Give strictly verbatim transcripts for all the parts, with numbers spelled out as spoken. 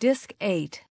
Disc eight.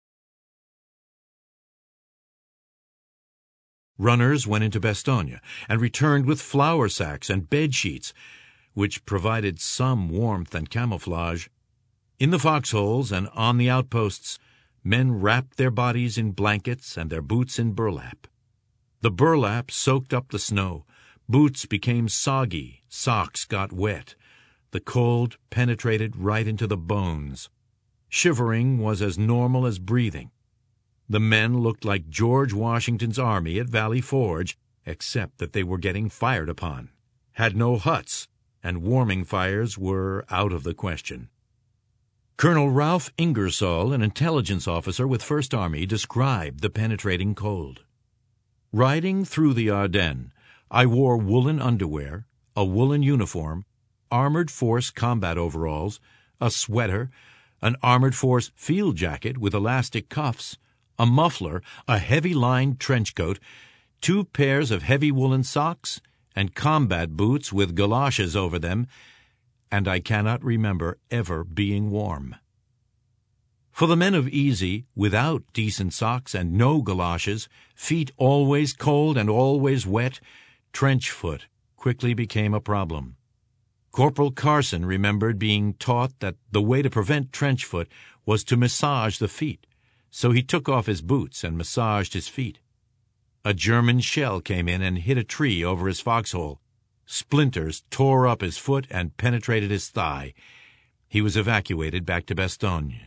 Runners went into Bastogne and returned with flour sacks and bed sheets, which provided some warmth and camouflage. In the foxholes and on the outposts, men wrapped their bodies in blankets and their boots in burlap. The burlap soaked up the snow. Boots became soggy. Socks got wet. The cold penetrated right into the bones. Shivering was as normal as breathing. The men looked like George Washington's army at Valley Forge, except that they were getting fired upon, had no huts, and warming fires were out of the question. Colonel Ralph Ingersoll, an intelligence officer with First Army, described the penetrating cold. Riding through the Ardennes, I wore woolen underwear, a woolen uniform, armored force combat overalls, a sweater, an armored force field jacket with elastic cuffs, a muffler, a heavy-lined trench coat, two pairs of heavy woolen socks, and combat boots with galoshes over them, and I cannot remember ever being warm. For the men of Easy, without decent socks and no galoshes, feet always cold and always wet, trench foot quickly became a problem. Corporal Carson remembered being taught that the way to prevent trench foot was to massage the feet, so he took off his boots and massaged his feet. A German shell came in and hit a tree over his foxhole. Splinters tore up his foot and penetrated his thigh. He was evacuated back to Bastogne.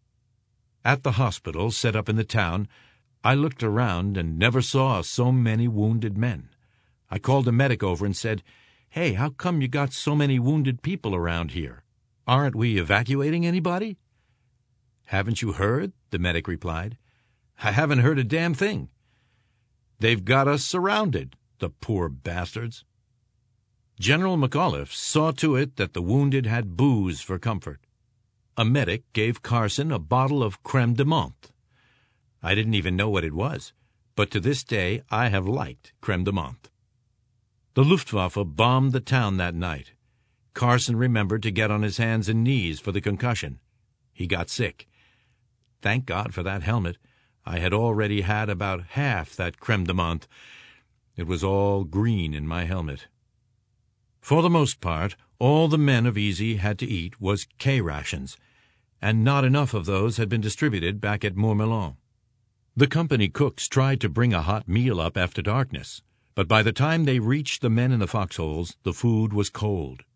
At the hospital set up in the town, I looked around and never saw so many wounded men. I called a medic over and said, "Hey, how come you got so many wounded people around here? Aren't we evacuating anybody?" "Haven't you heard?" the medic replied. "I haven't heard a damn thing. They've got us surrounded, the poor bastards." General McAuliffe saw to it that the wounded had booze for comfort. A medic gave Carson a bottle of crème de menthe. I didn't even know what it was, but to this day I have liked crème de menthe. The Luftwaffe bombed the town that night. Carson remembered to get on his hands and knees for the concussion. He got sick. Thank God for that helmet. I had already had about half that crème de menthe. It was all green in my helmet. For the most part, all the men of Easy had to eat was K rations, and not enough of those had been distributed back at Mourmelon. The company cooks tried to bring a hot meal up after darkness, but by the time they reached the men in the foxholes, the food was cold.